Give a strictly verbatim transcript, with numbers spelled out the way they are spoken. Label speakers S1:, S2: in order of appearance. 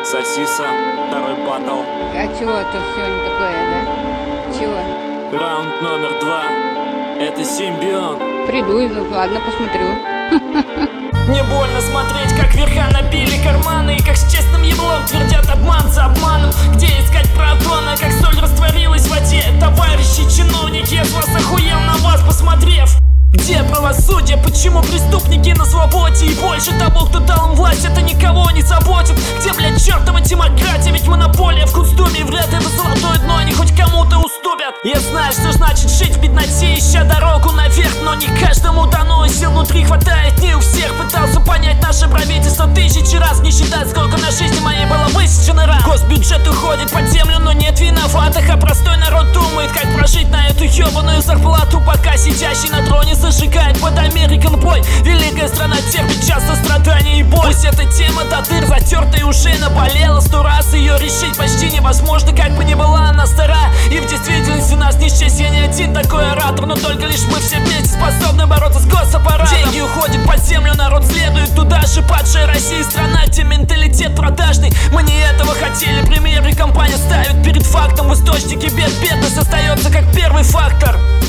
S1: Сосиса, второй батл.
S2: А чего тут сегодня такое, да? Чего?
S1: Раунд номер два. Это симбион.
S2: Приду и ладно, посмотрю.
S3: Не больно смотреть, как верха набили карманы, и как с честным еблом твердят обман за обманом. Где искать протона, как соль растворилась в воде? Товарищи чиновники, я с вас охуел на вас посмотрев. Где правосудие? Почему преступники на свободе? И больше того, кто дал им власть, это никого не заботит. Где, блядь, чертова демократия? Ведь монополия в Госдуме, вряд ли вы золотое дно они хоть кому-то уступят. Я знаю, что значит жить в бедноте, ища дорогу наверх, но не каждому дано, и сил внутри хватает не у всех. Пытался понять наше правительство тысячи раз, не считать, сколько на жизни моей было высечено ран. Госбюджет уходит под землю, но нет виноватых, а простой народ думает, как прожить на эту ебаную зарплату, пока сидящий на троне зажигает под American Boy. Великая страна терпит часто страдания и боль. Пусть эта тема до дыр затерта и уже наболела сто раз, ее решить почти невозможно, как бы ни была она стара. И в действительности нас не счесть, я не один такой оратор, но только лишь мы все вместе способны бороться с госаппаратом. Деньги уходят под землю, народ следует туда же. Падшая Россия, страна, где менталитет продажный. Мы не этого хотели, примеры компания ставит перед фактом. В источнике бед бедность остается как первый фактор.